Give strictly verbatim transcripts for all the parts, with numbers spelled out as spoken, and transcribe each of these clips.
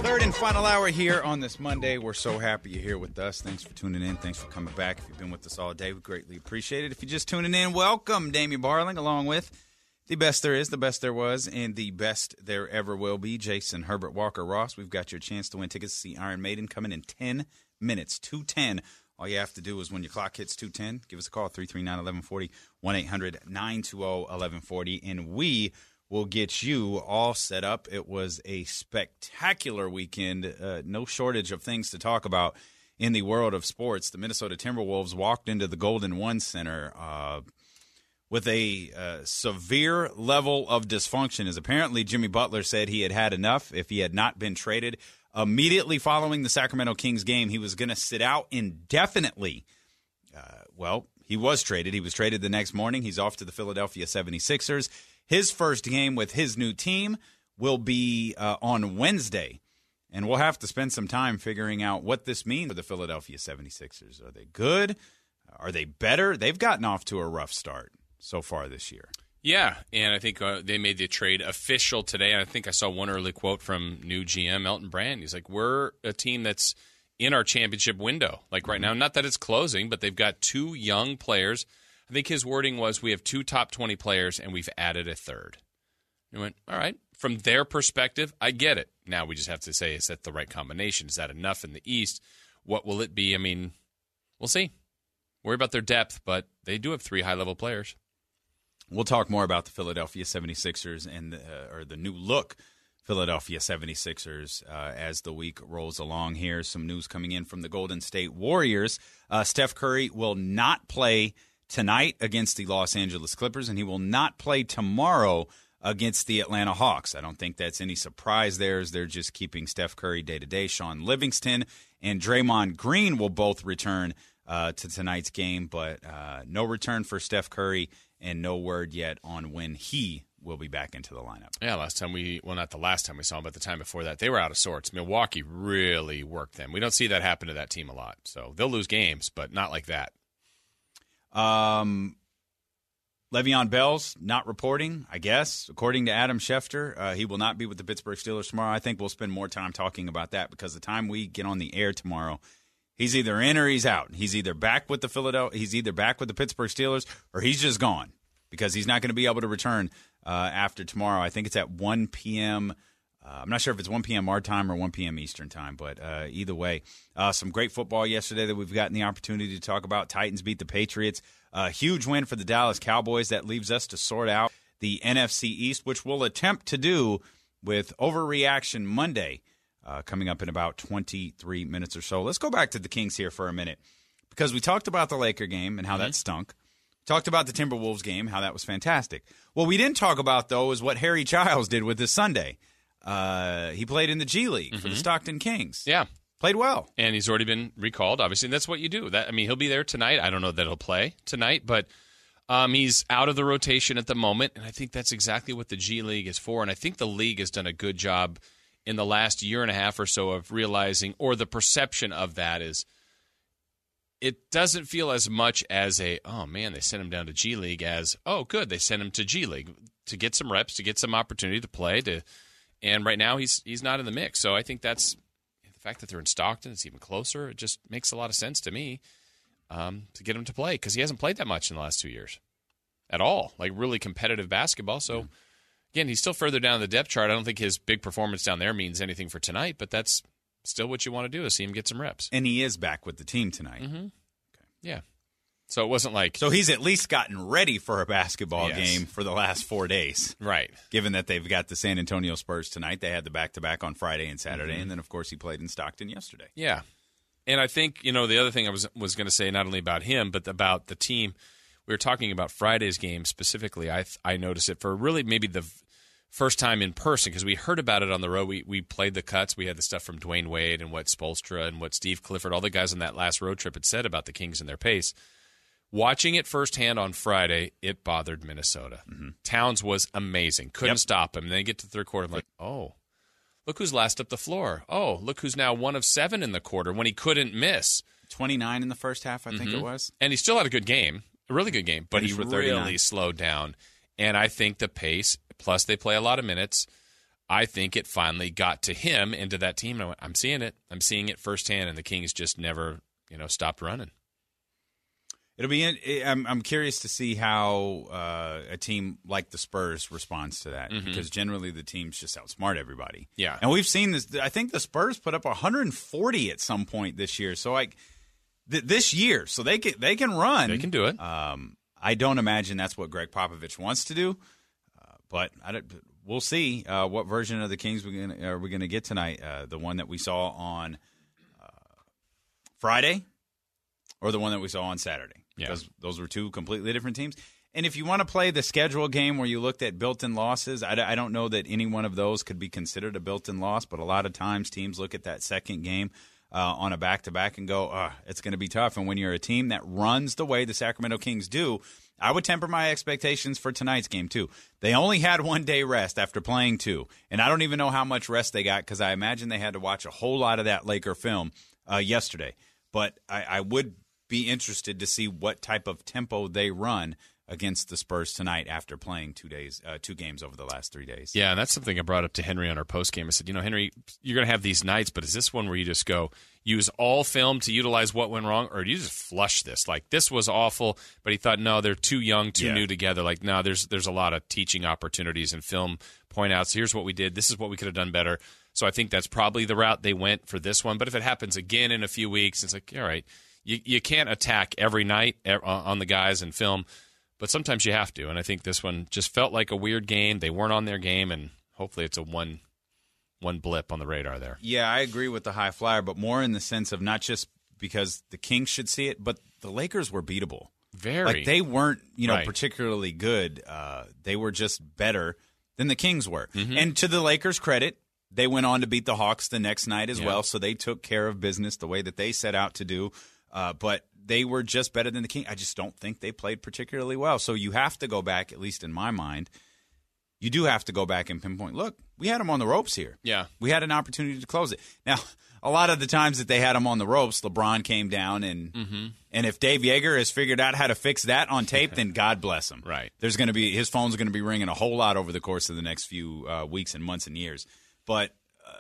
Third and final hour here on this Monday. We're so happy you're here with us. Thanks for tuning in. Thanks for coming back. If you've been with us all day, we greatly appreciate it. If you're just tuning in, welcome. Damian Barling, along with the best there is, the best there was, and the best there ever will be, Jason Herbert Walker Ross. We've got your chance to win tickets to see Iron Maiden coming in ten minutes, two ten. All you have to do is when your clock hits two ten, give us a call, three three nine, one one four zero, one eight hundred nine two zero, one one four zero, and we will get you all set up. It was a spectacular weekend. Uh, no shortage of things to talk about in the world of sports. The Minnesota Timberwolves walked into the Golden One Center uh, with a uh, severe level of dysfunction, as apparently Jimmy Butler said he had had enough if he had not been traded. Immediately following the Sacramento Kings game, he was going to sit out indefinitely. Uh, well, he was traded. He was traded the next morning. He's off to the Philadelphia seventy-sixers. His first game with his new team will be uh, on Wednesday, and we'll have to spend some time figuring out what this means for the Philadelphia seventy-sixers. Are they good? Are they better? They've gotten off to a rough start so far this year. Yeah, and I think uh, they made the trade official today, and I think I saw one early quote from new G M Elton Brand. He's like, we're a team that's in our championship window, like right now. Not that it's closing, but they've got two young players. I think his wording was, we have two top twenty players, and we've added a third. He went, all right. From their perspective, I get it. Now we just have to say, is that the right combination? Is that enough in the East? What will it be? I mean, we'll see. Worry about their depth, but they do have three high-level players. We'll talk more about the Philadelphia seventy-sixers and the, uh, or the new look Philadelphia seventy-sixers uh, as the week rolls along here. Some news coming in from the Golden State Warriors. Uh, Steph Curry will not play tonight against the Los Angeles Clippers, and he will not play tomorrow against the Atlanta Hawks. I don't think that's any surprise there, as they're just keeping Steph Curry day-to-day. Sean Livingston and Draymond Green will both return uh, to tonight's game, but uh, no return for Steph Curry and no word yet on when he will be back into the lineup. Yeah, last time we, well, not the last time we saw him, but the time before that, they were out of sorts. Milwaukee really worked them. We don't see that happen to that team a lot. So they'll lose games, but not like that. Um, Le'Veon Bell's not reporting, I guess. According to Adam Schefter, uh, he will not be with the Pittsburgh Steelers tomorrow. I think we'll spend more time talking about that because the time we get on the air tomorrow, he's either in or he's out. He's either back with the Philadelphia, he's either back with the Pittsburgh Steelers, or he's just gone because he's not going to be able to return uh, after tomorrow. I think it's at one p.m. Uh, I'm not sure if it's one p.m. our time or one p.m. Eastern time, but uh, either way, uh, some great football yesterday that we've gotten the opportunity to talk about. Titans beat the Patriots. A uh, huge win for the Dallas Cowboys. That leaves us to sort out the N F C East, which we'll attempt to do with Overreaction Monday uh, coming up in about twenty-three minutes or so. Let's go back to the Kings here for a minute because we talked about the Laker game and how mm-hmm. that stunk. Talked about the Timberwolves game, how that was fantastic. What we didn't talk about, though, is what Harry Childs did with this Sunday. Uh, he played in the G League mm-hmm. for the Stockton Kings. Yeah. Played well. And he's already been recalled, obviously. And that's what you do. That I mean, he'll be there tonight. I don't know that he'll play tonight, but um, he's out of the rotation at the moment. And I think that's exactly what the G League is for. And I think the league has done a good job in the last year and a half or so of realizing, or the perception of that is, it doesn't feel as much as a, oh, man, they sent him down to G League as, oh, good, they sent him to G League to get some reps, to get some opportunity to play. To, and right now he's he's not in the mix. So I think that's the fact that they're in Stockton, it's even closer. It just makes a lot of sense to me um, to get him to play because he hasn't played that much in the last two years at all, like really competitive basketball. So, again, he's still further down the depth chart. I don't think his big performance down there means anything for tonight, but that's still what you want to do is see him get some reps. And he is back with the team tonight. Mm-hmm. Okay. Yeah. So it wasn't like... So he's at least gotten ready for a basketball yes. game for the last four days. Right. Given that they've got the San Antonio Spurs tonight. They had the back-to-back on Friday and Saturday, mm-hmm. and then, of course, he played in Stockton yesterday. Yeah. And I think, you know, the other thing I was was going to say, not only about him, but about the team, we were talking about Friday's game specifically. I I noticed it for really maybe the first time in person because we heard about it on the road. We we played the cuts. We had the stuff from Dwayne Wade and what Spoelstra and what Steve Clifford, all the guys on that last road trip had said about the Kings and their pace. Watching it firsthand on Friday, it bothered Minnesota. Mm-hmm. Towns was amazing. Couldn't yep. stop him. And then you get to the third quarter, I'm like, oh, look who's last up the floor. Oh, look who's now one of seven in the quarter when he couldn't miss. twenty-nine in the first half, I mm-hmm. think it was. And he still had a good game, a really good game, but he really slowed down. And I think the pace, plus they play a lot of minutes, I think it finally got to him and to that team. And I went, I'm seeing it. I'm seeing it firsthand, and the Kings just never, you know, stopped running. It'll be. In, I'm. I'm curious to see how uh, a team like the Spurs responds to that, mm-hmm. because generally the teams just outsmart everybody. Yeah, and we've seen this. I think the Spurs put up one hundred forty at some point this year. So like th- this year, so they can they can run. They can do it. Um, I don't imagine that's what Greg Popovich wants to do, uh, but I don't, we'll see uh, what version of the Kings we're gonna, are we going to get tonight. Uh, the one that we saw on uh, Friday, or the one that we saw on Saturday. Because yeah. those were two completely different teams. And if you want to play the schedule game where you looked at built-in losses, I, I don't know that any one of those could be considered a built-in loss, but a lot of times teams look at that second game uh, on a back-to-back and go, oh, it's going to be tough. And when you're a team that runs the way the Sacramento Kings do, I would temper my expectations for tonight's game too. They only had one day rest after playing two, and I don't even know how much rest they got because I imagine they had to watch a whole lot of that Laker film uh, yesterday. But I, I would – be interested to see what type of tempo they run against the Spurs tonight after playing two days, uh, two games over the last three days. Yeah, and that's something I brought up to Henry on our post game. I said, you know, Henry, you're going to have these nights, but is this one where you just go use all film to utilize what went wrong, or do you just flush this? Like, this was awful, but he thought, no, they're too young, too yeah. new together. Like, no, there's there's a lot of teaching opportunities and film point outs. Here's what we did. This is what we could have done better. So I think that's probably the route they went for this one. But if it happens again in a few weeks, it's like, all right. You you can't attack every night on the guys in film, but sometimes you have to. And I think this one just felt like a weird game. They weren't on their game, and hopefully it's a one one blip on the radar there. Yeah, I agree with the high flyer, but more in the sense of not just because the Kings should see it, but the Lakers were beatable. Very. Like, they weren't, you know, right. particularly good. Uh, they were just better than the Kings were. Mm-hmm. And to the Lakers' credit, they went on to beat the Hawks the next night as yeah. well, so they took care of business the way that they set out to do. Uh, but they were just better than the Kings. I just don't think they played particularly well. So you have to go back, at least in my mind, you do have to go back and pinpoint, look, we had them on the ropes here. Yeah. We had an opportunity to close it. Now, a lot of the times that they had them on the ropes, LeBron came down, and mm-hmm. and if Dave Yeager has figured out how to fix that on tape, then God bless him. Right. There's going to be his phone's going to be ringing a whole lot over the course of the next few uh, weeks and months and years. But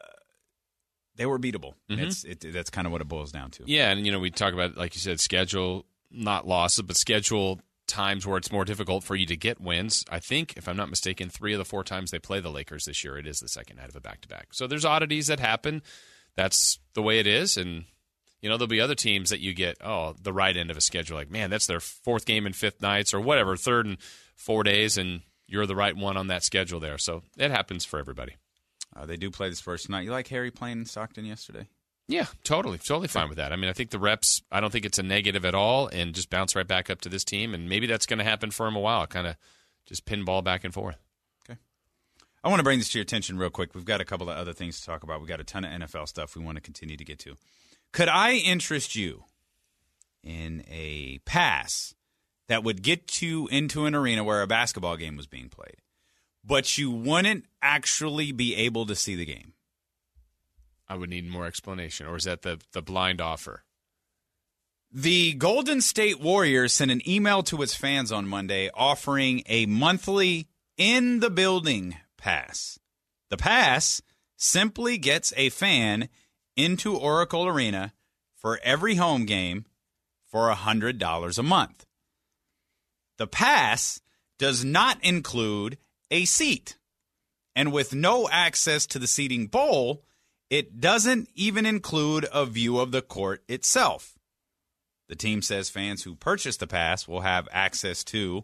they were beatable. Mm-hmm. It's it, that's kind of what it boils down to. Yeah, and you know we talk about, like you said, schedule, not losses, but schedule times where it's more difficult for you to get wins. I think, if I'm not mistaken, three of the four times they play the Lakers this year, it is the second night of a back-to-back. So there's oddities that happen. That's the way it is, and you know there'll be other teams that you get, oh, the right end of a schedule, like, man, that's their fourth game and fifth nights or whatever, third and four days, and you're the right one on that schedule there. So it happens for everybody. Uh, they do play this first tonight. You like Harry playing in Stockton yesterday? Yeah, totally. Totally fine with that. I mean, I think the reps, I don't think it's a negative at all, and just bounce right back up to this team, and maybe that's going to happen for him a while, kind of just pinball back and forth. Okay. I want to bring this to your attention real quick. We've got a couple of other things to talk about. We've got a ton of N F L stuff we want to continue to get to. Could I interest you in a pass that would get you into an arena where a basketball game was being played, but you wouldn't actually be able to see the game? I would need more explanation. Or is that the, the blind offer? The Golden State Warriors sent an email to its fans on Monday offering a monthly in-the-building pass. The pass simply gets a fan into Oracle Arena for every home game for one hundred dollars a month. The pass does not include a seat. And with no access to the seating bowl, it doesn't even include a view of the court itself. The team says fans who purchase the pass will have access to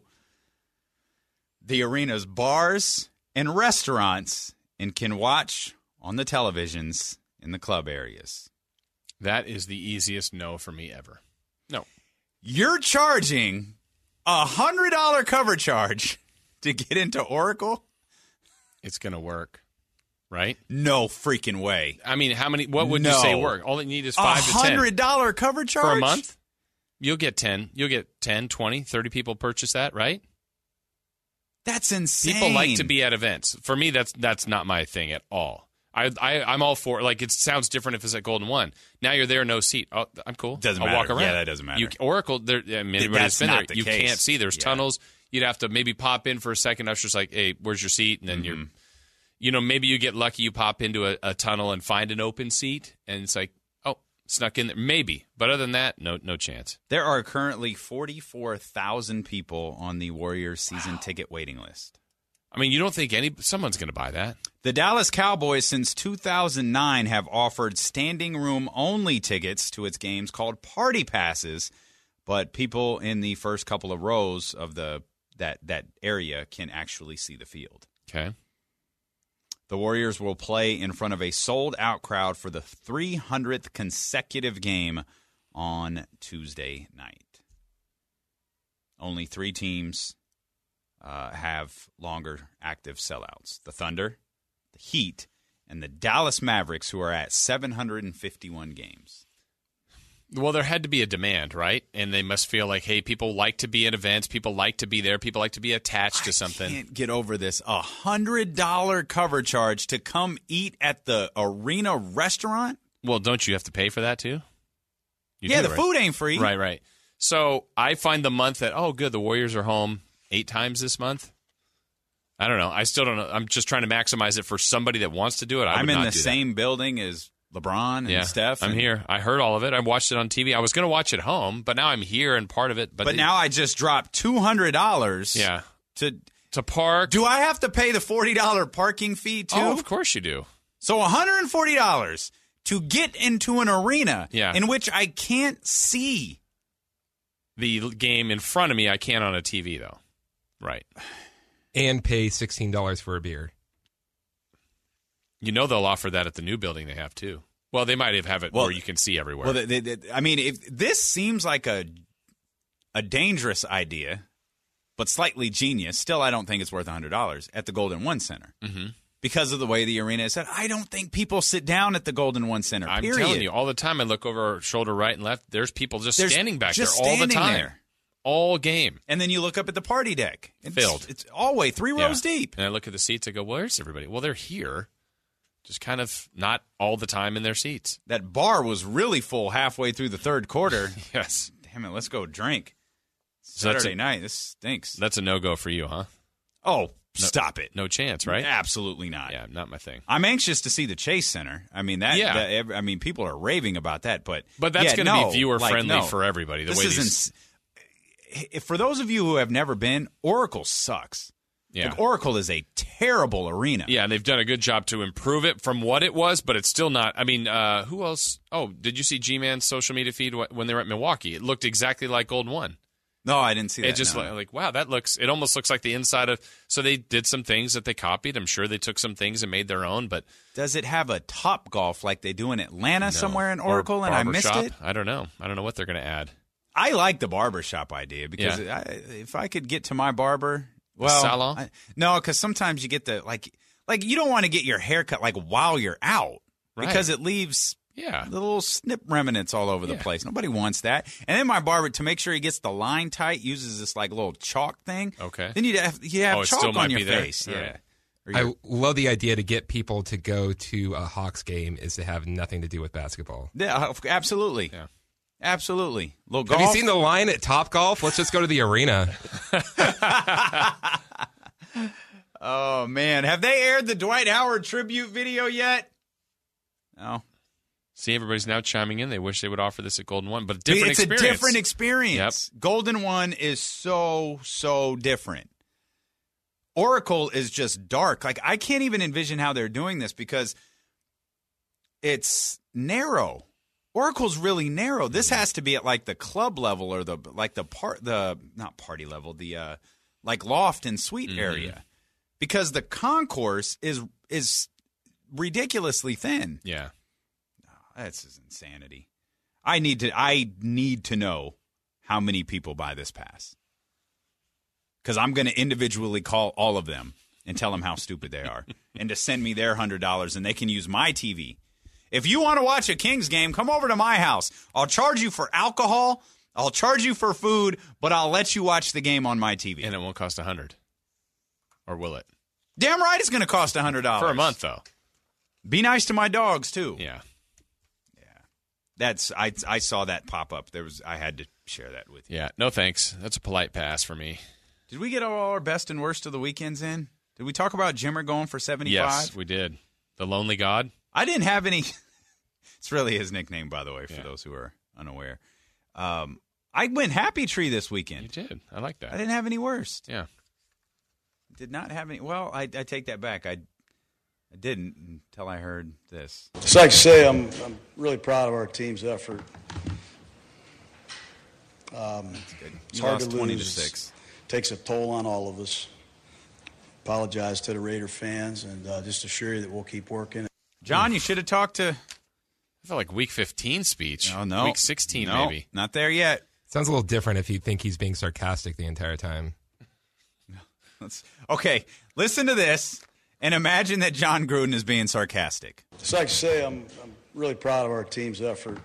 the arena's bars and restaurants and can watch on the televisions in the club areas. That is the easiest no for me ever. No. You're charging a one hundred dollars cover charge to get into Oracle? It's going to work, right? No freaking way. I mean, how many? What would no. you say work? All you need is five to ten. A one hundred dollars cover charge? For a month? You'll get ten. You'll get ten, twenty, thirty people purchase that, right? That's insane. People like to be at events. For me, that's that's not my thing at all. I, I, I'm all for, like, it sounds different if it's at Golden One. Now you're there, no seat. Oh, I'm cool. Doesn't I'll matter. walk around. Yeah, that doesn't matter. You, Oracle, there, I mean, everybody's been there. The you case. can't see. There's yeah. tunnels. You'd have to maybe pop in for a second. Usher's like, hey, where's your seat? And then mm-hmm. you're, you know, maybe you get lucky, you pop into a, a tunnel and find an open seat, and it's like, oh, snuck in there. Maybe. But other than that, no no chance. There are currently forty-four thousand people on the Warriors season wow. ticket waiting list. I mean, you don't think any someone's going to buy that? The Dallas Cowboys, since two thousand nine, have offered standing room only tickets to its games called party passes, but people in the first couple of rows of the that that area can actually see the field. Okay. The Warriors will play in front of a sold-out crowd for the three hundredth consecutive game on Tuesday night. Only three teams uh, have longer active sellouts. The Thunder, the Heat, and the Dallas Mavericks, who are at seven hundred fifty-one games. Well, there had to be a demand, right? And they must feel like, hey, people like to be at events. People like to be there. People like to be attached to something. I can't get over this. A one hundred dollars cover charge to come eat at the arena restaurant? Well, don't you have to pay for that too? You yeah, do, the right? food ain't free. Right, right. So I find the month that, oh, good, the Warriors are home eight times this month. I don't know. I still don't know. I'm just trying to maximize it for somebody that wants to do it. I I'm would in not the do same that. building as LeBron and yeah, Steph. I'm and, here. I heard all of it. I watched it on T V. I was going to watch it home, but now I'm here and part of it. But, But they, now I just dropped two hundred dollars yeah, to to park. Do I have to pay the forty dollars parking fee too? Oh, of course you do. So one hundred forty dollars to get into an arena yeah. in which I can't see the game in front of me. I can't on a T V, though. Right. And pay sixteen dollars for a beer. You know they'll offer that at the new building they have, too. Well, they might have, have it well, where you can see everywhere. Well, they, they, I mean, if this seems like a a dangerous idea, but slightly genius. Still, I don't think it's worth one hundred dollars at the Golden One Center. Mm-hmm. Because of the way the arena is set. I don't think people sit down at the Golden One Center, I'm period. telling you, all the time I look over shoulder right and left, there's people just There's standing back just there all the standing time. There. All game. And then you look up at the party deck. It's, Filled. It's always three yeah. rows deep. And I look at the seats, I go, well, where's everybody? Well, they're here. Just kind of not all the time in their seats. That bar was really full halfway through the third quarter. Yes. Damn it, let's go drink. So Saturday a, night, this stinks. That's a no-go for you, huh? Oh, no, stop it. No chance, right? Absolutely not. Yeah, not my thing. I'm anxious to see the Chase Center. I mean, that. Yeah. that I mean, people are raving about that, but But that's yeah, going to no, be viewer-friendly like, no. for everybody. The this way isn't. These... For those of you who have never been, Oracle sucks. Yeah. Like, Oracle is a terrible arena. Yeah, and they've done a good job to improve it from what it was, but it's still not. I mean, uh, who else? Oh, did you see G-Man's social media feed when they were at Milwaukee? It looked exactly like Golden One. No, I didn't see that. It just no. like, like, wow, that looks, it almost looks like the inside of, so they did some things that they copied. I'm sure they took some things and made their own, but. Does it have a Top Golf like they do in Atlanta no. somewhere in Oracle or and I missed shop? it? I don't know. I don't know what they're going to add. I like the barbershop idea because Yeah. I, if I could get to my barber, well, salon? I, no, because sometimes you get the like, like you don't want to get your hair cut like while you're out Right. because it leaves Yeah. the little snip remnants all over the Yeah. place. Nobody wants that. And then my barber, to make sure he gets the line tight, uses this like little chalk thing. Okay. Then you have you have Oh, it chalk still might on your be there? face. All Yeah. right. Or your- I love the idea to get people to go to a Hawks game is to have nothing to do with basketball. yeah, absolutely. Yeah. Absolutely. Little golf. Have you seen the line at Top Golf? Let's just go to the arena. Oh, man. Have they aired the Dwight Howard tribute video yet? No. See, everybody's now chiming in. They wish they would offer this at Golden One, but different it's experience. a different experience. Yep. Golden One is so, so different. Oracle is just dark. Like, I can't even envision how they're doing this because it's narrow. Oracle's really narrow. This has to be at like the club level or the like the part the not party level, the uh like loft and suite Mm-hmm. area. Because the concourse is is ridiculously thin. Yeah. That's just insanity. I need to I need to know how many people buy this pass. Because I'm going to individually call all of them and tell them how stupid they are and to send me their one hundred dollars and they can use my T V. If you want to watch a Kings game, come over to my house. I'll charge you for alcohol. I'll charge you for food, but I'll let you watch the game on my T V. And it won't cost a hundred, or will it? Damn right, it's going to cost a hundred dollars For a month, though. Be nice to my dogs too. Yeah. Yeah. That's I I saw that pop up. There was I had to share that with you. Yeah. No thanks. That's a polite pass for me. Did we get all our best and worst of the weekends in? Did we talk about Jimmer going for seventy-five? Yes, we did. The Lonely God? I didn't have any. It's really his nickname, by the way, for Yeah. those who are unaware. Um, I went Happy Tree this weekend. You did. I like that. I didn't have any worst. Yeah. Did not have any. Well, I, I take that back. I, I didn't until I heard this. Just like to say, I'm I'm really proud of our team's effort. Um, That's good. it's You hard lost to twenty to lose. six. Takes a toll on all of us. Apologize to the Raider fans, and uh, just assure you that we'll keep working. John, you should have talked to. I felt like week fifteen speech. Oh no, Week sixteen, no, maybe. Not there yet. Sounds a little different if you think he's being sarcastic the entire time. Let's, okay, listen to this and imagine that John Gruden is being sarcastic. Just like to say, I'm I'm really proud of our team's effort.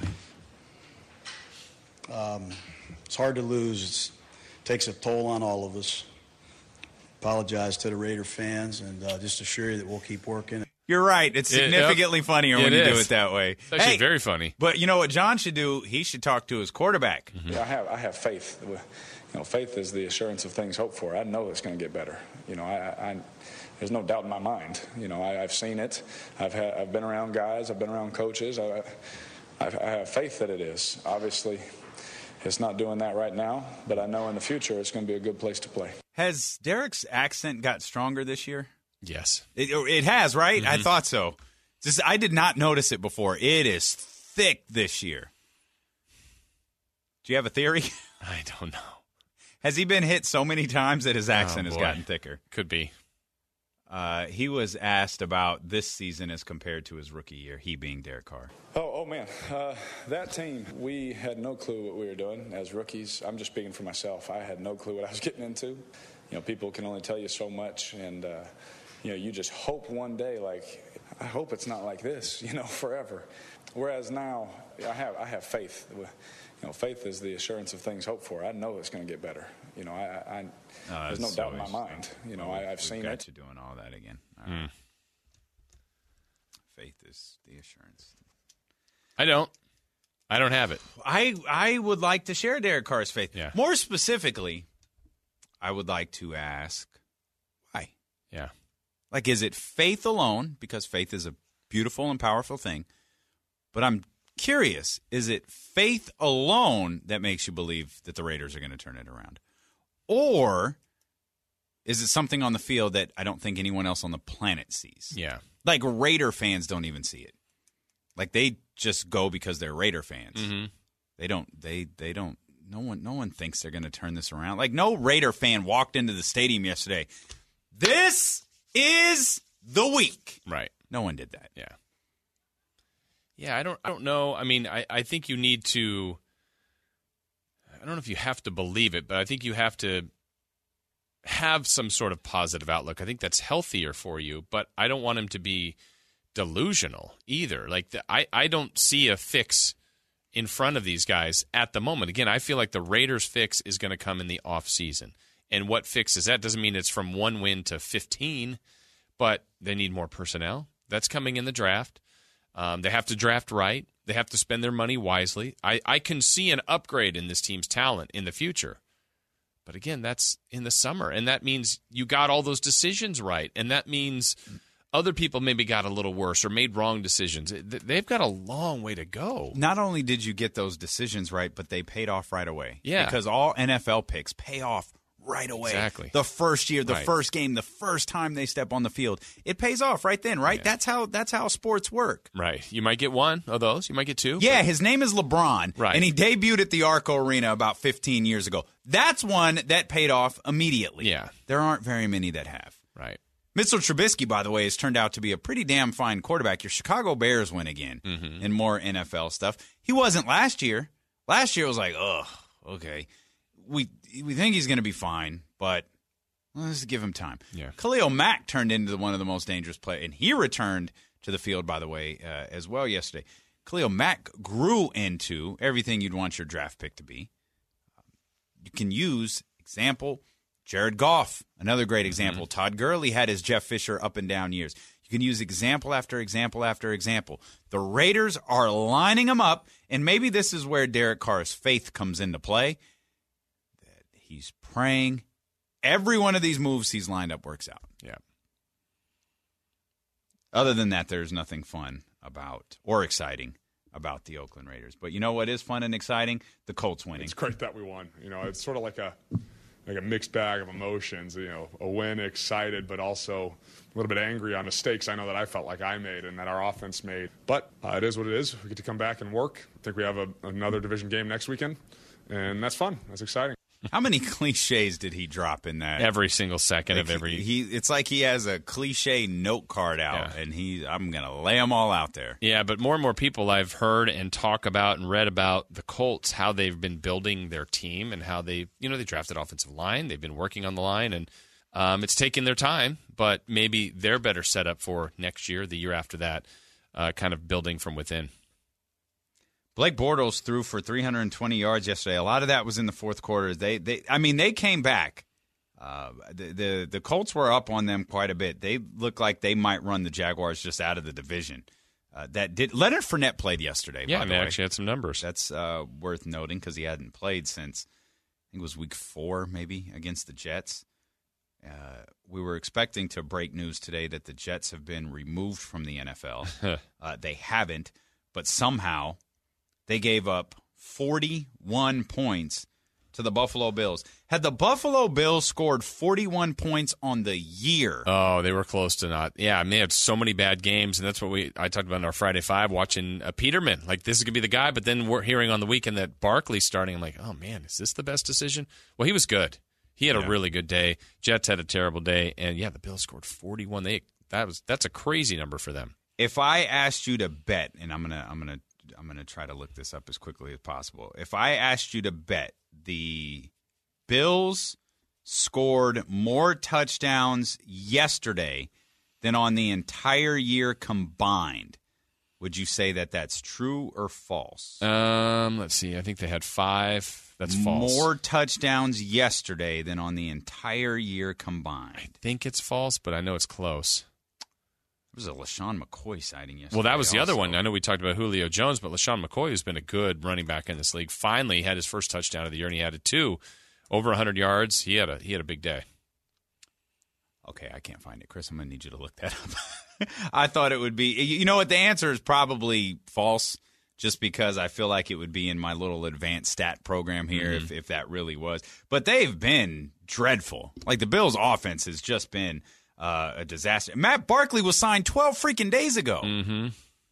Um, it's hard to lose. It takes a toll on all of us. Apologize to the Raider fans, and uh, just assure you that we'll keep working. You're right. It's It- significantly funnier It when you do is. it that way. It's actually Hey, very funny. but you know what John should do? He should talk to his quarterback. Yeah, I have I have faith. You know, faith is the assurance of things hoped for. I know it's going to get better. You know, I, I there's no doubt in my mind. You know, I, I've seen it. I've had I've been around guys. I've been around coaches. I, I, I have faith that it is. Obviously, it's not doing that right now, but I know in the future it's going to be a good place to play. Has Derek's accent got stronger this year? Yes. It, it has, right? Mm-hmm. I thought so. Just I did not notice it before. It is thick this year. Do you have a theory? I don't know. Has he been hit so many times that his accent has boy. gotten thicker? Could be. Uh, he was asked about this season as compared to his rookie year, he being Derek Carr. Oh, oh man, uh, that team, we had no clue what we were doing as rookies. I'm just speaking for myself. I had no clue what I was getting into. You know, people can only tell you so much, and uh, you know, you just hope one day, like, I hope it's not like this, you know, forever. Whereas now, I have I have faith. You know, faith is the assurance of things hoped for. I know it's going to get better. You know, I, I Uh, there's no it's doubt in my always- mind. You know, I, I've We've seen got it. you doing all that again. All right. Faith is the assurance. I don't. I don't have it. I I would like to share Derek Carr's faith. Yeah. More specifically, I would like to ask why. Yeah. Like, is it faith alone? Because faith is a beautiful and powerful thing. But I'm curious, is it faith alone that makes you believe that the Raiders are going to turn it around? Or is it something on the field that I don't think anyone else on the planet sees? Yeah. Like, Raider fans don't even see it. Like, they just go because they're Raider fans. Mm-hmm. They don't, they, they don't, no one, no one thinks they're going to turn this around. Like, no Raider fan walked into the stadium yesterday. This is the week. Right. No one did that. Yeah. Yeah, I don't I don't know. I mean, I, I think you need to I don't know if you have to believe it, but I think you have to have some sort of positive outlook. I think that's healthier for you, but I don't want him to be delusional either. Like the, I I don't see a fix in front of these guys at the moment. Again, I feel like the Raiders' fix is going to come in the off season. And what fixes that doesn't mean it's from one win to fifteen, but they need more personnel. That's coming in the draft. Um, they have to draft right. They have to spend their money wisely. I, I can see an upgrade in this team's talent in the future. But again, that's in the summer, and that means you got all those decisions right, and that means other people maybe got a little worse or made wrong decisions. They've got a long way to go. Not only did you get those decisions right, but they paid off right away. Yeah. Because all N F L picks pay off right away. Exactly. The first year, the Right. first game, the first time they step on the field, it pays off right then, right? Yeah. That's how that's how sports work. Right. You might get one of those. You might get two. Yeah, but- his name is LeBron, Right. and he debuted at the Arco Arena about fifteen years ago. That's one that paid off immediately. Yeah. There aren't very many that have. Right. Mitchell Trubisky, by the way, has turned out to be a pretty damn fine quarterback. Your Chicago Bears win again Mm-hmm. and more N F L stuff. He wasn't last year. Last year it was like, ugh, okay. We we think he's going to be fine, but let's give him time. Yeah. Khalil Mack turned into one of the most dangerous players, and he returned to the field, by the way, uh, as well yesterday. Khalil Mack grew into everything you'd want your draft pick to be. You can use, example, Jared Goff, another great example. Mm-hmm. Todd Gurley had his Jeff Fisher up and down years. You can use example after example after example. The Raiders are lining them up, and maybe this is where Derek Carr's faith comes into play. That he's praying every one of these moves he's lined up works out. Yeah. Other than that, there's nothing fun about or exciting about the Oakland Raiders. But you know what is fun and exciting? The Colts winning. It's great that we won. You know, it's sort of like a like a mixed bag of emotions. You know, a win, excited, but also a little bit angry on mistakes I know that I felt like I made and that our offense made. But uh, it is what it is. We get to come back and work. I think we have a, another division game next weekend, and that's fun. That's exciting. How many cliches did he drop in that? Every single second like of every. He, it's like he has a cliche note card out, yeah. and he. I'm gonna lay them all out there. Yeah, but more and more people I've heard and talk about and read about the Colts, how they've been building their team and how they, you know, they drafted offensive line. They've been working on the line, and um, it's taken their time, but maybe they're better set up for next year, the year after that, uh, kind of building from within. Blake Bortles threw for three hundred twenty yards yesterday. A lot of that was in the fourth quarter. They, they, I mean, they came back. Uh, the, the the Colts were up on them quite a bit. They looked like they might run the Jaguars just out of the division. Uh, that did. Leonard Fournette played yesterday. Yeah, by and the they way. actually had some numbers. That's uh, worth noting because he hadn't played since I think it was week four, maybe against the Jets. Uh, we were expecting to break news today that the Jets have been removed from the N F L. uh, they haven't, but somehow. They gave up forty-one points to the Buffalo Bills. Had the Buffalo Bills scored forty-one points on the year? Oh, they were close to not. Yeah, I mean, they had so many bad games, and that's what we I talked about in our Friday Five, watching uh, Peterman. Like, this is going to be the guy, but then we're hearing on the weekend that Barkley's starting. I'm like, oh, man, is this the best decision? Well, he was good. He had yeah. a really good day. Jets had a terrible day, and, yeah, the Bills scored forty-one. They that was That's a crazy number for them. If I asked you to bet, and I'm going to I'm gonna I'm going to try to look this up as quickly as possible. If I asked you to bet the Bills scored more touchdowns yesterday than on the entire year combined, would you say that that's true or false? Um, let's see. I think they had five. That's false. More touchdowns yesterday than on the entire year combined. I think it's false, but I know it's close. It was a LaShawn McCoy sighting yesterday. Well, that was the also. other one. I know we talked about Julio Jones, but LaShawn McCoy has been a good running back in this league. Finally had his first touchdown of the year, and he had it two. Over one hundred yards. He had a he had a big day. Okay, I can't find it. Chris, I'm going to need you to look that up. I thought it would be – you know what? The answer is probably false just because I feel like it would be in my little advanced stat program here mm-hmm. if, if that really was. But they've been dreadful. Like, the Bills' offense has just been – Uh, a disaster. Matt Barkley was signed twelve freaking days ago. Mm-hmm.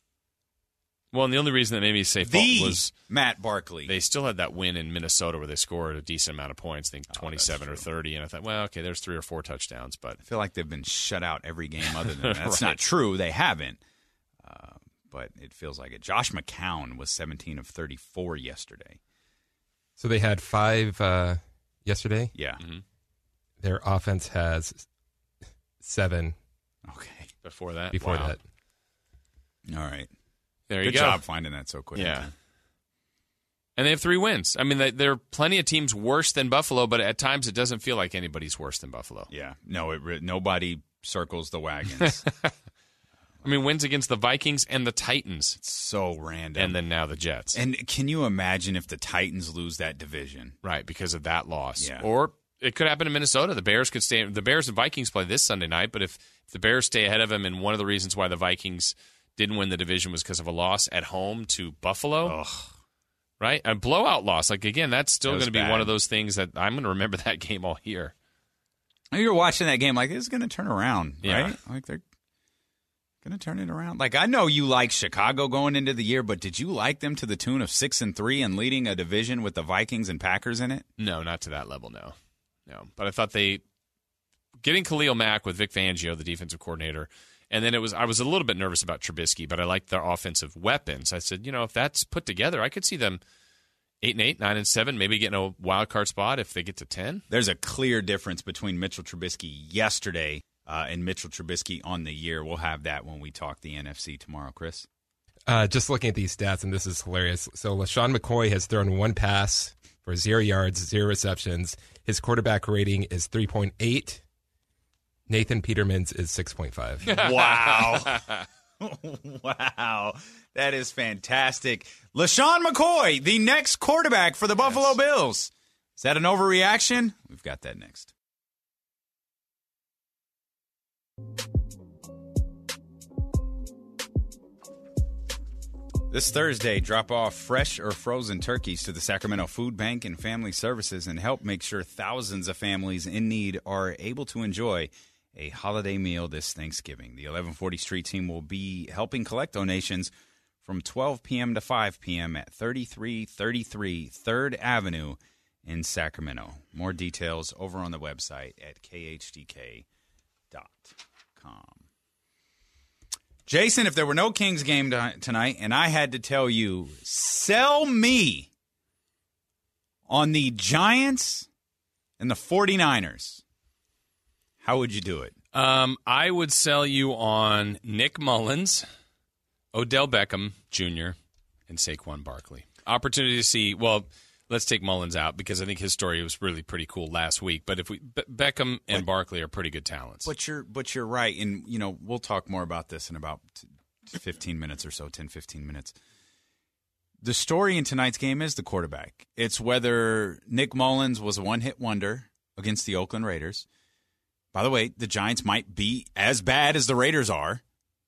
Well, and the only reason that made me say the fault was Matt Barkley. They still had that win in Minnesota where they scored a decent amount of points, I think twenty-seven oh, or thirty, and I thought, well, okay, there's three or four touchdowns. But I feel like they've been shut out every game other than that. That's right. not true. They haven't. Uh, but it feels like it. Josh McCown was seventeen of thirty-four yesterday. So they had five uh, yesterday? Yeah. Mm-hmm. Their offense has seven. Okay. Before that? Before wow. that. All right. There Good you go. Good job finding that so quick. Yeah. And they have three wins. I mean, they, there are plenty of teams worse than Buffalo, but at times it doesn't feel like anybody's worse than Buffalo. Yeah. No, it nobody circles the wagons. I mean, wins against the Vikings and the Titans. It's so random. And then now the Jets. And can you imagine if the Titans lose that division? Right, because of that loss. Yeah. Or it could happen in Minnesota. The Bears could stay. The Bears and Vikings play this Sunday night, but if, if the Bears stay ahead of them, and one of the reasons why the Vikings didn't win the division was because of a loss at home to Buffalo, Ugh. right? A blowout loss. Like, again, that's still That going to be bad. one of those things that I'm going to remember that game all year. You're watching that game like, this is going to turn around, Yeah. right? Like, they're going to turn it around. Like, I know you like Chicago going into the year, but did you like them to the tune of six and three and leading a division with the Vikings and Packers in it? No, not to that level, no. No, but I thought they getting Khalil Mack with Vic Fangio, the defensive coordinator, and then it was I was a little bit nervous about Trubisky, but I liked their offensive weapons. I said, you know, if that's put together, I could see them eight and eight, nine and seven, maybe getting a wild card spot if they get to ten. There's a clear difference between Mitchell Trubisky yesterday uh, and Mitchell Trubisky on the year. We'll have that when we talk the N F C tomorrow, Chris. Uh, just looking at these stats, and this is hilarious. So LaShawn McCoy has thrown one pass for zero yards, zero receptions. His quarterback rating is three point eight. Nathan Peterman's is six point five. Wow. Wow. That is fantastic. LaShawn McCoy, the next quarterback for the Buffalo Yes. Bills. Is that an overreaction? We've got that next. This Thursday, drop off fresh or frozen turkeys to the Sacramento Food Bank and Family Services and help make sure thousands of families in need are able to enjoy a holiday meal this Thanksgiving. The eleven forty Street team will be helping collect donations from twelve p.m. to five p.m. at thirty-three thirty-three third Avenue in Sacramento. More details over on the website at k h d k dot com. Jason, if there were no Kings game t- tonight and I had to tell you, sell me on the Giants and the 49ers, how would you do it? Um, I would sell you on Nick Mullins, Odell Beckham Junior, and Saquon Barkley. Opportunity to see, well, let's take Mullins out because I think his story was really pretty cool last week. But if we Be- Beckham and but, Barkley are pretty good talents. But you're but you're right, and you know we'll talk more about this in about fifteen minutes or so, ten, fifteen minutes. The story in tonight's game is the quarterback. It's whether Nick Mullins was a one-hit wonder against the Oakland Raiders. By the way, the Giants might be as bad as the Raiders are.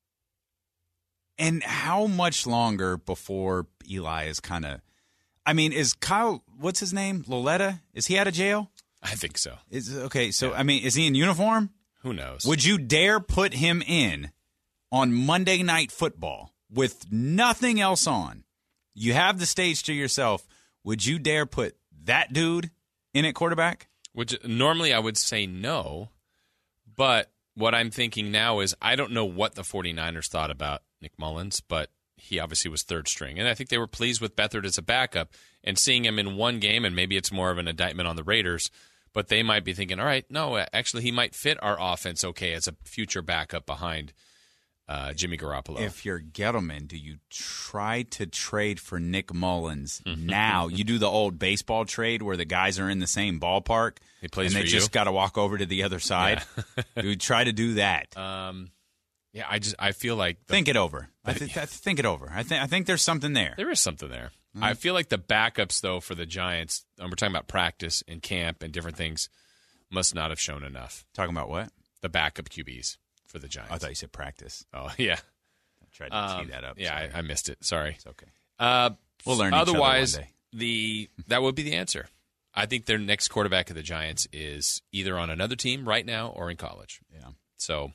And how much longer before Eli is kind of I mean, is Kyle, what's his name? Loletta? Is he out of jail? I think so. Is okay, so, yeah. I mean, is he in uniform? Who knows? Would you dare put him in on Monday Night Football with nothing else on? You have the stage to yourself. Would you dare put that dude in at quarterback? Which normally I would say no, but what I'm thinking now is I don't know what the 49ers thought about Nick Mullins, but he obviously was third string. And I think they were pleased with Beathard as a backup and seeing him in one game, and maybe it's more of an indictment on the Raiders, but they might be thinking, all right, no, actually he might fit our offense okay as a future backup behind uh, Jimmy Garoppolo. If you're Gettleman, do you try to trade for Nick Mullins now? You do the old baseball trade where the guys are in the same ballpark he plays and they for just you? got to walk over to the other side? Yeah. Do you try to do that? Um Yeah, I just I feel like the, think it over. I th- th- think it over. I think I think there's something there. There is something there. Mm-hmm. I feel like the backups though for the Giants, and we're talking about practice and camp and different things, must not have shown enough. Talking about what? The backup Q Bs for the Giants. I thought you said practice. Oh yeah, I tried to um, tee that up. Yeah, I, I missed it. Sorry. It's okay. Uh, we'll learn. Otherwise, each other one day. the that would be the answer. I think their next quarterback of the Giants is either on another team right now or in college. Yeah. So.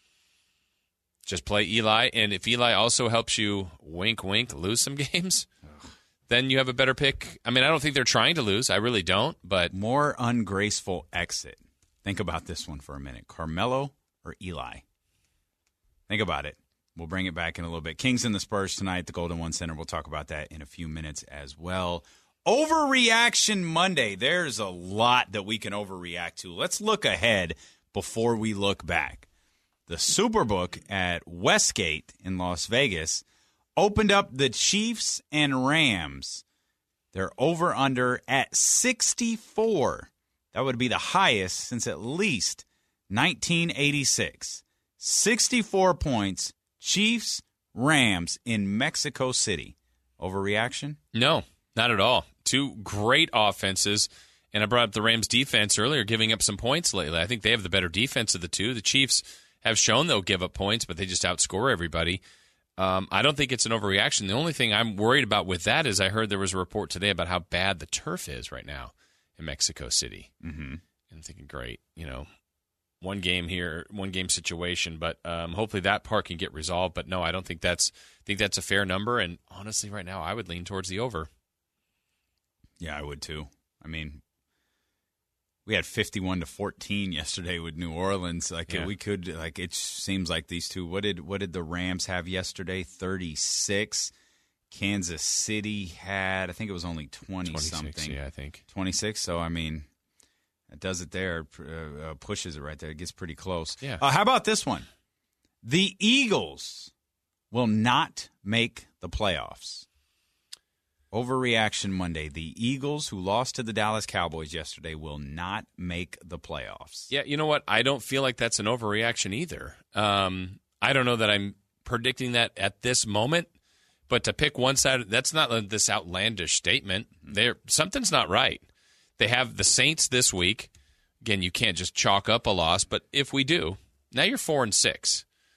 Just play Eli, and if Eli also helps you, wink, wink, lose some games, Ugh. then you have a better pick. I mean, I don't think they're trying to lose. I really don't. But more ungraceful exit. Think about this one for a minute. Carmelo or Eli? Think about it. We'll bring it back in a little bit. Kings and the Spurs tonight at the Golden One Center. We'll talk about that in a few minutes as well. Overreaction Monday. There's a lot that we can overreact to. Let's look ahead before we look back. The Superbook at Westgate in Las Vegas opened up the Chiefs and Rams. They're over-under at sixty-four. That would be the highest since at least nineteen eighty-six. sixty-four points, Chiefs, Rams in Mexico City. Overreaction? No, not at all. Two great offenses. And I brought up the Rams defense earlier, giving up some points lately. I think they have the better defense of the two. The Chiefs have shown they'll give up points, but they just outscore everybody. Um, I don't think it's an overreaction. The only thing I'm worried about with that is I heard there was a report today about how bad the turf is right now in Mexico City. Mm-hmm. And I'm thinking, great, you know, one game here, one game situation, but um, hopefully that part can get resolved. But no, I don't think that's I think that's a fair number. And honestly, right now, I would lean towards the over. Yeah, I would too. I mean, we had fifty-one to fourteen yesterday with New Orleans. Like yeah. we could, like it seems like these two. What did what did the Rams have yesterday? thirty-six. Kansas City had, I think it was only twenty something. Yeah, I think twenty-six. So I mean, it does it there. Uh, pushes it right there. It gets pretty close. Yeah. Uh, how about this one? The Eagles will not make the playoffs. Overreaction Monday. The Eagles, who lost to the Dallas Cowboys yesterday, will not make the playoffs. Yeah, you know what? I don't feel like that's an overreaction either. Um, I don't know that I'm predicting that at this moment, but to pick one side, that's not this outlandish statement. There, something's not right. They have the Saints this week. Again, you can't just chalk up a loss, but if we do, now you're four and six.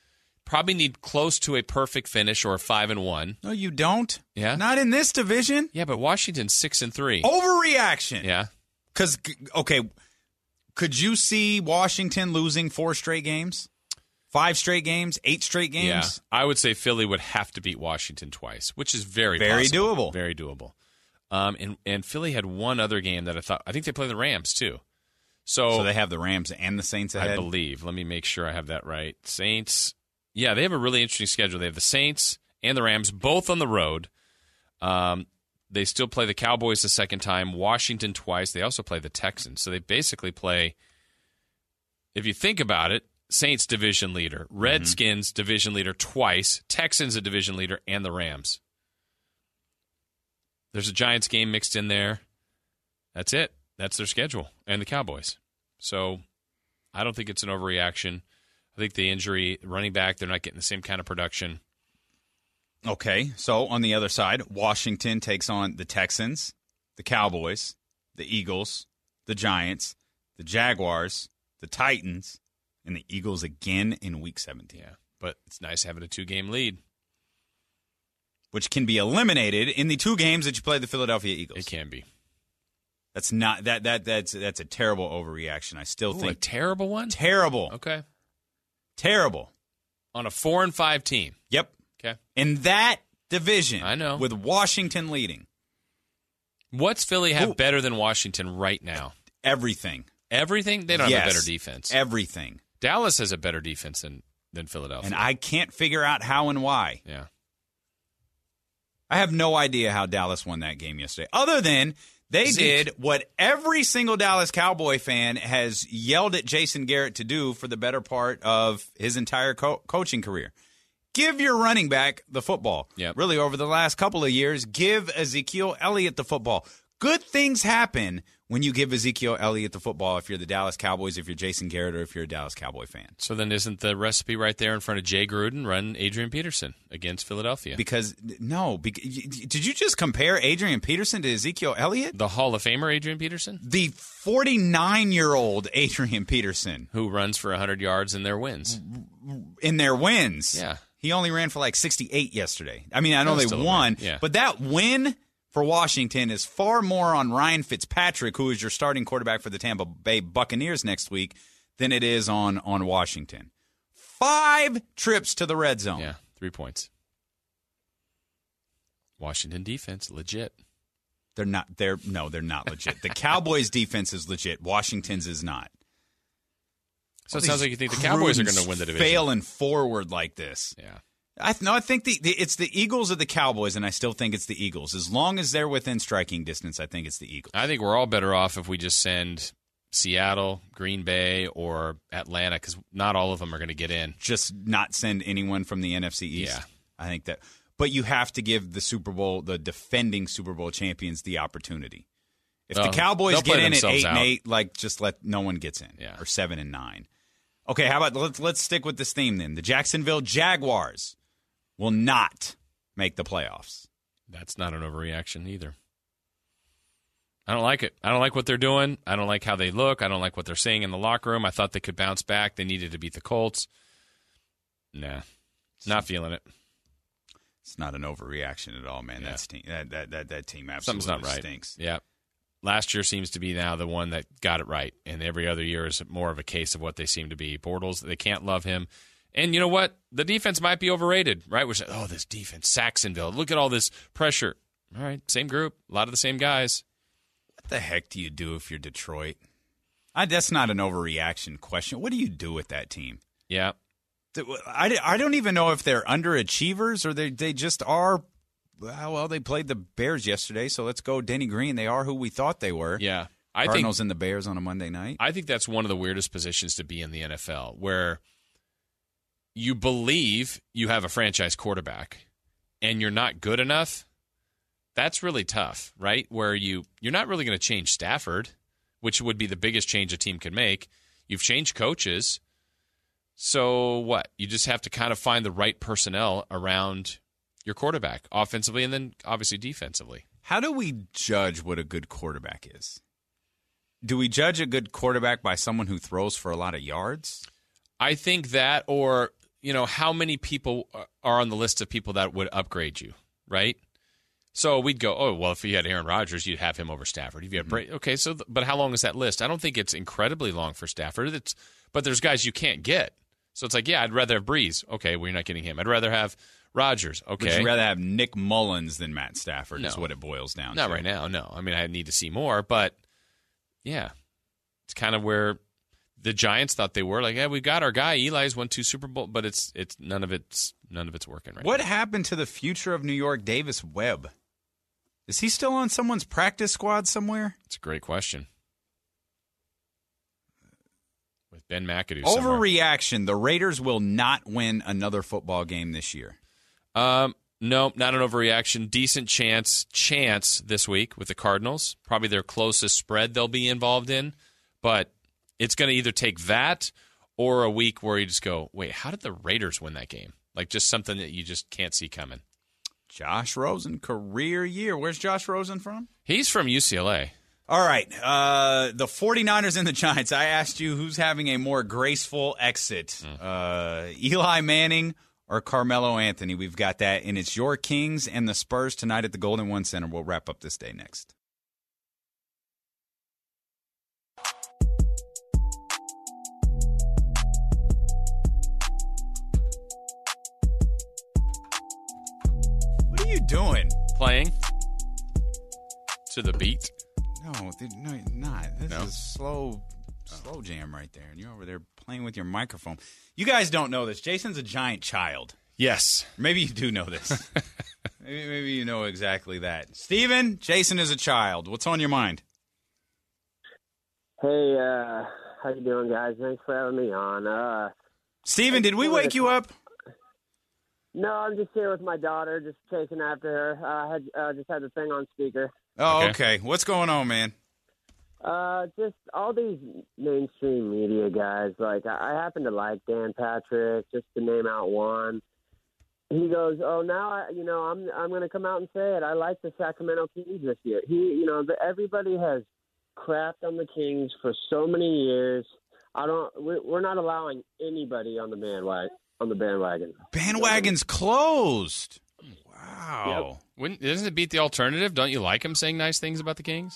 probably need close to a perfect finish or a five and one. No, you don't. Yeah? Not in this division. Yeah, but Washington's six and three. Overreaction. Yeah. Because, okay, could you see Washington losing four straight games? Five straight games? Eight straight games? Yeah. I would say Philly would have to beat Washington twice, which is very Very possible. doable. Very doable. Um, and, and Philly had one other game that I thought, I think they play the Rams too. So, So they have the Rams and the Saints ahead? I believe. Let me make sure I have that right. Saints. Yeah, they have a really interesting schedule. They have the Saints and the Rams both on the road. Um, they still play the Cowboys the second time, Washington twice. They also play the Texans. So they basically play, if you think about it, Saints division leader, Redskins mm-hmm. division leader twice, Texans a division leader, and the Rams. There's a Giants game mixed in there. That's it. That's their schedule. And the Cowboys. So I don't think it's an overreaction. I think the injury, running back, they're not getting the same kind of production. Okay, so on the other side, Washington takes on the Texans, the Cowboys, the Eagles, the Giants, the Jaguars, the Titans, and the Eagles again in Week seventeen. Yeah, but it's nice having a two-game lead. Which can be eliminated in the two games that you play the Philadelphia Eagles. It can be. That's not that that that's that's a terrible overreaction. I still Ooh, think a terrible one. Terrible. Okay. Terrible. On a four and five team. Yep. Okay. In that division. I know. With Washington leading. What's Philly have Ooh. better than Washington right now? Everything. Everything? They don't yes. have a better defense. Everything. Dallas has a better defense than, than Philadelphia. And I can't figure out how and why. Yeah. I have no idea how Dallas won that game yesterday. Other than they Zeke. did what every single Dallas Cowboy fan has yelled at Jason Garrett to do for the better part of his entire co- coaching career. Give your running back the football. Yep. Really, over the last couple of years, give Ezekiel Elliott the football. Good things happen when you give Ezekiel Elliott the football if you're the Dallas Cowboys, if you're Jason Garrett, or if you're a Dallas Cowboy fan. So then isn't the recipe right there in front of Jay Gruden, run Adrian Peterson against Philadelphia? Because, no, because, did you just compare Adrian Peterson to Ezekiel Elliott? The Hall of Famer Adrian Peterson? The forty-nine-year-old Adrian Peterson. Who runs for one hundred yards in their wins. In their wins. Yeah. He only ran for like sixty-eight yesterday. I mean, I know That was they still a won, win. Yeah. but that win for Washington is far more on Ryan Fitzpatrick, who is your starting quarterback for the Tampa Bay Buccaneers next week, than it is on, on Washington. Five trips to the red zone. Yeah, three points. Washington defense, legit. They're not. They're no, they're not legit. The Cowboys' defense is legit. Washington's is not. So All it sounds these like you think the Cowboys are Grudens going to win the division. Failing forward like this. Yeah. I no, I think the, the it's the Eagles or the Cowboys, and I still think it's the Eagles. As long as they're within striking distance, I think it's the Eagles. I think we're all better off if we just send Seattle, Green Bay, or Atlanta, because not all of them are going to get in. Just not send anyone from the N F C East. Yeah. I think that. But you have to give the Super Bowl, the defending Super Bowl champions, the opportunity. If Well, the Cowboys they'll get play in at themselves eight and out. eight, like just let no one gets in. Yeah. Or seven and nine. Okay, how about let's let's stick with this theme then. The Jacksonville Jaguars will not make the playoffs. That's not an overreaction either. I don't like it. I don't like what they're doing. I don't like how they look. I don't like what they're saying in the locker room. I thought they could bounce back. They needed to beat the Colts. Nah, not feeling it. It's not an overreaction at all, man. Yeah. That's team, that, that that that team absolutely Something's not right. stinks. Yeah. Last year seems to be now the one that got it right, and every other year is more of a case of what they seem to be. Bortles, they can't love him. And you know what? The defense might be overrated, right? We're saying, oh, this defense, Saxonville, look at all this pressure. All right, same group, a lot of the same guys. What the heck do you do if you're Detroit? I, that's not an overreaction question. What do you do with that team? Yeah. I, I don't even know if they're underachievers or they they just are. Well, they played the Bears yesterday, so let's go Denny Green. They are who we thought they were. Yeah. I Cardinals think, and the Bears on a Monday night. I think that's one of the weirdest positions to be in the N F L, where you believe you have a franchise quarterback and you're not good enough. That's really tough, right? Where you, you're not really going to change Stafford, which would be the biggest change a team could make. You've changed coaches. So what? You just have to kind of find the right personnel around your quarterback, offensively and then obviously defensively. How do we judge what a good quarterback is? Do we judge a good quarterback by someone who throws for a lot of yards? I think that, or you know, how many people are on the list of people that would upgrade you, right? So we'd go, oh, well, if you had Aaron Rodgers, you'd have him over Stafford. If you had Brady, okay, so th- but how long is that list? I don't think it's incredibly long for Stafford. It's, but there's guys you can't get. So it's like, yeah, I'd rather have Breeze. Okay, well, you're not getting him. I'd rather have Rodgers. Okay. Would you rather have Nick Mullins than Matt Stafford No. is what it boils down Not to. right now, no. I mean, I need to see more, but yeah, it's kind of where the Giants thought they were. Like, yeah, we've got our guy. Eli's won two Super Bowl, but it's it's none of it's none of it's working right What now. happened to the future of New York, Davis Webb? Is he still on someone's practice squad somewhere? It's a great question. With Ben McAdoo somewhere. Overreaction. The Raiders will not win another football game this year. Um, no, not an overreaction. Decent chance, chance this week with the Cardinals. Probably their closest spread they'll be involved in. But it's going to either take that or a week where you just go, wait, how did the Raiders win that game? Like just something that you just can't see coming. Josh Rosen, career year. Where's Josh Rosen from? He's from U C L A. All right. Uh, the 49ers and the Giants. I asked you who's having a more graceful exit. Uh, Eli Manning or Carmelo Anthony. We've got that. And it's your Kings and the Spurs tonight at the Golden One Center. We'll wrap up this day next. What are you doing? Playing to the beat. No, th- no, you're not. This No? is slow, slow jam right there, and you're over there playing with your microphone. You guys don't know this. Jason's a giant child. Yes. Maybe you do know this. maybe, maybe you know exactly that. Steven, Jason is a child. What's on your mind? Hey, uh, how you doing, guys? Thanks for having me on. Uh, Steven, did we wake you up? no, I'm just here with my daughter, just chasing after her. Uh, I had uh, just had the thing on speaker. Oh, Okay. okay. What's going on, man? Uh, just all these mainstream media guys. Like, I, I happen to like Dan Patrick, just to name out one. He goes, "Oh, now I, you know, I'm I'm going to come out and say it. I like the Sacramento Kings this year." He, you know, the, everybody has crapped on the Kings for so many years. I don't. We're, we're not allowing anybody on the bandwagon. On the bandwagon. Bandwagon's closed. Wow. Wouldn't, doesn't it beat the alternative? Don't you like him saying nice things about the Kings?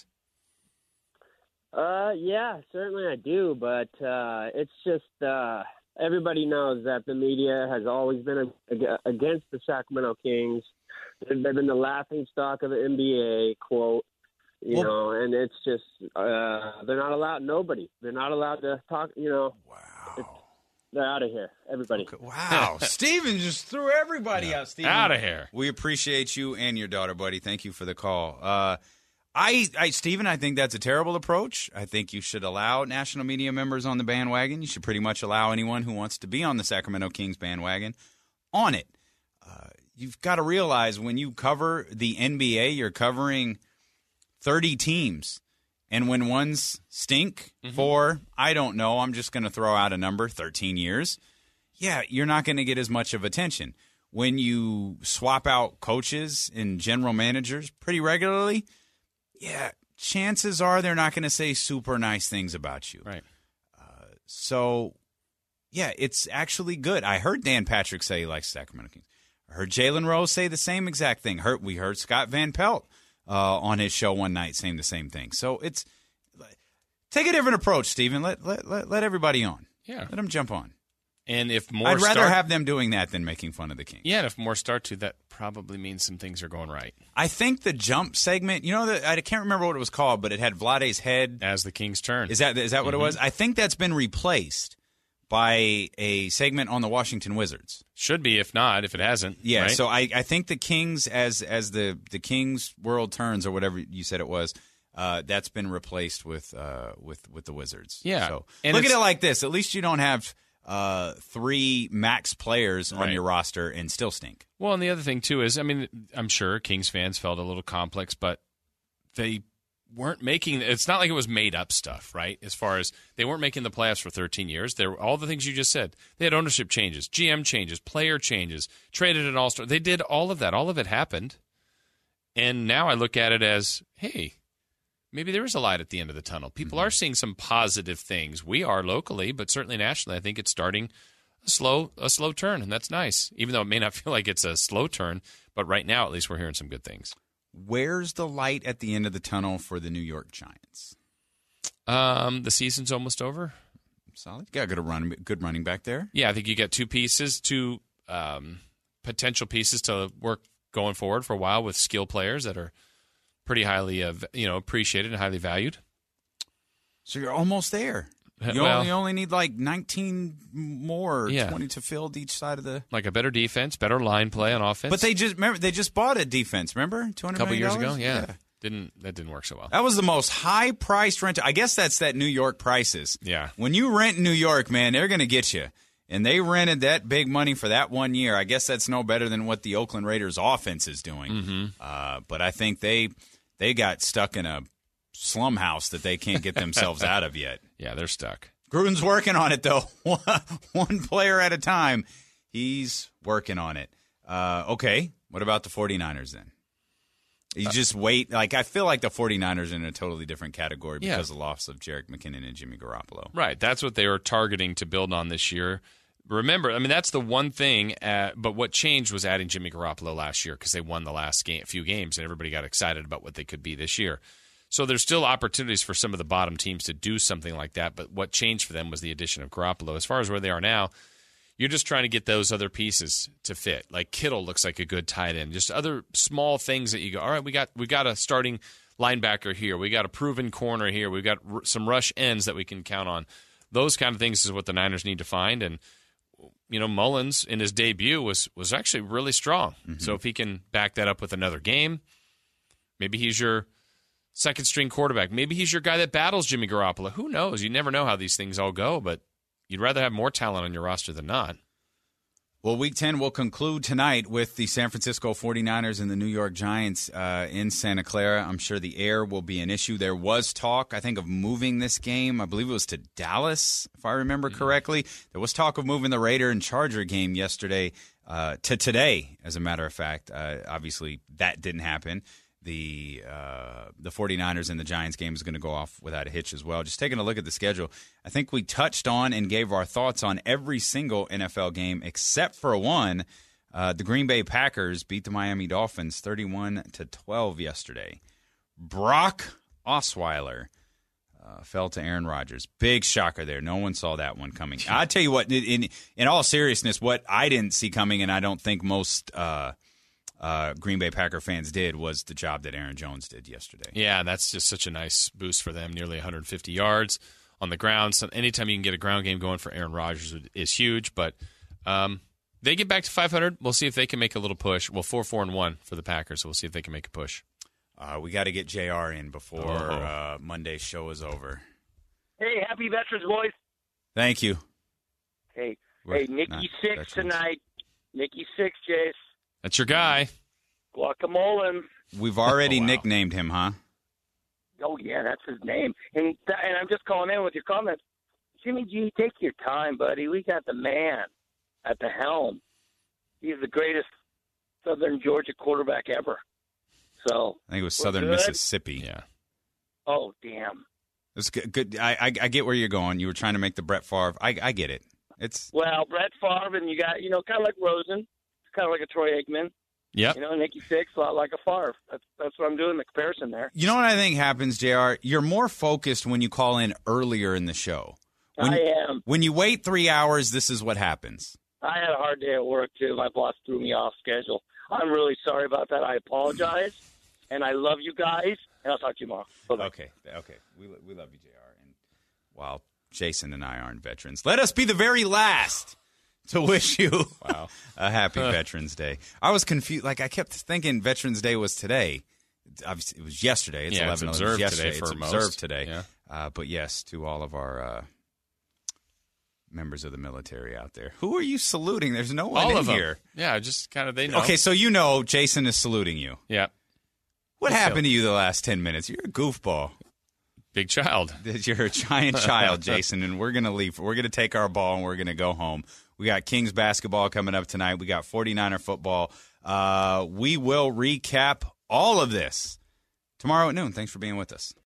Uh, yeah, certainly I do, but uh, it's just uh, everybody knows that the media has always been ag- against the Sacramento Kings. They've been the laughing stock of the N B A, quote, you Well- know, and it's just uh, they're not allowed. Nobody, they're not allowed to talk. You know, Wow. they're out of here. Everybody. Wow. Steven just threw everybody out. Steven, Out of here. We appreciate you and your daughter, buddy. Thank you for the call. Uh, I, I, Steven, I think that's a terrible approach. I think you should allow national media members on the bandwagon. You should pretty much allow anyone who wants to be on the Sacramento Kings bandwagon on it. Uh, you've got to realize when you cover the N B A, you're covering thirty teams. And when ones stink for, I don't know, I'm just going to throw out a number, thirteen years, yeah, you're not going to get as much of attention. When you swap out coaches and general managers pretty regularly, yeah, chances are they're not going to say super nice things about you. Right. So, yeah, it's actually good. I heard Dan Patrick say he likes Sacramento Kings. I heard Jalen Rose say the same exact thing. Heard, we heard Scott Van Pelt uh, on his show one night saying the same thing. So it's take a different approach, Steven. Let let let, let everybody on. Yeah. Let them jump on. And if more I'd rather start, have them doing that than making fun of the Kings. yeah, and if more start to, that probably means some things are going right. I think the jump segment, you know, the, I can't remember what it was called, but it had Vlade's head. As the Kings turn. Is that is that what Mm-hmm. it was? I think that's been replaced by a segment on the Washington Wizards. Should be, if not, if it hasn't. Yeah, right? so I, I think the Kings, as as the the Kings world turns or whatever you said it was, uh, that's been replaced with uh, with with the Wizards. Yeah. So And look at it's- it like this: at least you don't have uh, three max players on Right. your roster and still stink. Well, and the other thing, too, is, I mean, I'm sure Kings fans felt a little complex, but they weren't making – it's not like it was made-up stuff, right, as far as they weren't making the playoffs for thirteen years. There were all the things you just said. They had ownership changes, G M changes, player changes, traded an all-star. They did all of that. All of it happened. And now I look at it as, hey, maybe there is a light at the end of the tunnel. People are seeing some positive things. We are locally, but certainly nationally, I think it's starting a slow a slow turn, and that's nice. Even though it may not feel like it's a slow turn, but right now at least we're hearing some good things. Where's the light at the end of the tunnel for the New York Giants? Um, the season's almost over. Solid. Got a good run, good running back there. Yeah, I think you got two pieces, two um, potential pieces to work going forward for a while with skill players that are pretty highly, uh, you know, appreciated and highly valued. So you're almost there. You, well, only, you only need like nineteen more, yeah. twenty to field each side of the. Like a better defense, better line play on offense. But they just remember they just bought a defense. Remember, two hundred a couple million years dollars? ago, yeah. yeah. Didn't that didn't work so well? That was the most high priced rental. I guess that's that New York prices. Yeah. When you rent in New York, man, they're going to get you. And they rented that big money for that one year. I guess that's no better than what the Oakland Raiders offense is doing. Mm-hmm. Uh, but I think they they got stuck in a slum house that they can't get themselves out of yet. Yeah, they're stuck. Gruden's working on it, though. One player at a time. He's working on it. Uh, okay, what about the 49ers then? You just wait. Like I feel like the 49ers are in a totally different category because Yeah. of the loss of Jerick McKinnon and Jimmy Garoppolo. Right. That's what they were targeting to build on this year. Remember, I mean, that's the one thing. Uh, but what changed was adding Jimmy Garoppolo last year because they won the last game, few games, and everybody got excited about what they could be this year. So there's still opportunities for some of the bottom teams to do something like that. But what changed for them was the addition of Garoppolo. As far as where they are now, you're just trying to get those other pieces to fit. Like Kittle looks like a good tight end. Just other small things that you go, all right, we got we got a starting linebacker here. We got a proven corner here. We got r- some rush ends that we can count on. Those kind of things is what the Niners need to find. And you know, Mullins in his debut was was actually really strong. Mm-hmm. So if he can back that up with another game, maybe he's your second string quarterback. Maybe he's your guy that battles Jimmy Garoppolo. Who knows? You never know how these things all go, but you'd rather have more talent on your roster than not. Well, Week ten will conclude tonight with the San Francisco 49ers and the New York Giants uh, in Santa Clara. I'm sure the air will be an issue. There was talk, I think, of moving this game. I believe it was to Dallas, if I remember mm-hmm. correctly. There was talk of moving the Raider and Charger game yesterday uh, to today, as a matter of fact. Uh, obviously, that didn't happen. The uh, the 49ers and the Giants game is going to go off without a hitch as well. Just taking a look at the schedule, I think we touched on and gave our thoughts on every single N F L game except for one. Uh, the Green Bay Packers beat the Miami Dolphins thirty-one to twelve yesterday. Brock Osweiler uh, fell to Aaron Rodgers. Big shocker there. No one saw that one coming. I tell you what, in in all seriousness, what I didn't see coming, and I don't think most uh, – Uh, Green Bay Packer fans did was the job that Aaron Jones did yesterday. Yeah, that's just such a nice boost for them. Nearly one hundred fifty yards on the ground. So anytime you can get a ground game going for Aaron Rodgers is huge. But um, they get back to five hundred. We'll see if they can make a little push. Well, four, four, and one for the Packers. So we'll see if they can make a push. Uh, we got to get J R in before oh. uh, Monday's show is over. Hey, happy Veterans, boys. Thank you. Hey, We're hey, Nikki six veterans. Tonight. Nikki six, Jace. That's your guy. Guacamole. We've already oh, wow. nicknamed him, huh? Oh, yeah, that's his name. And th- and I'm just calling in with your comments. Jimmy G, take your time, buddy. We got the man at the helm. He's the greatest Southern Georgia quarterback ever. So I think it was Southern good. Mississippi. Yeah. Oh, damn. It's good. good. I, I I get where you're going. You were trying to make the Brett Favre. I I get it. It's Well, Brett Favre, and you got, you know, kind of like Rosen. Kind of like a Troy Aikman. Yep. You know, Nikki Six, a lot like a Favre. That's, that's what I'm doing, the comparison there. You know what I think happens, J R? You're more focused when you call in earlier in the show. When, I am. When you wait three hours, this is what happens. I had a hard day at work, too. My boss threw me off schedule. I'm really sorry about that. I apologize, and I love you guys, and I'll talk to you tomorrow. Bye-bye. Okay, okay. We, we love you, J R. And while Jason and I aren't veterans, let us be the very last to wish you wow. a happy Veterans Day. I was confused. Like, I kept thinking Veterans Day was today. Obviously, it was yesterday. It's yeah, eleven. It's observed yesterday. today for it's most. observed today. Yeah. Uh, but yes, to all of our uh, members of the military out there. Who are you saluting? There's no one all in of them. here. Yeah, just kind of they know. Okay, so you know Jason is saluting you. Yeah. What happened to you the last ten minutes? You're a goofball. Big child. You're a giant child, Jason, and we're going to leave. We're going to take our ball, and we're going to go home. We got Kings basketball coming up tonight. We got 49er football. Uh, we will recap all of this tomorrow at noon. Thanks for being with us.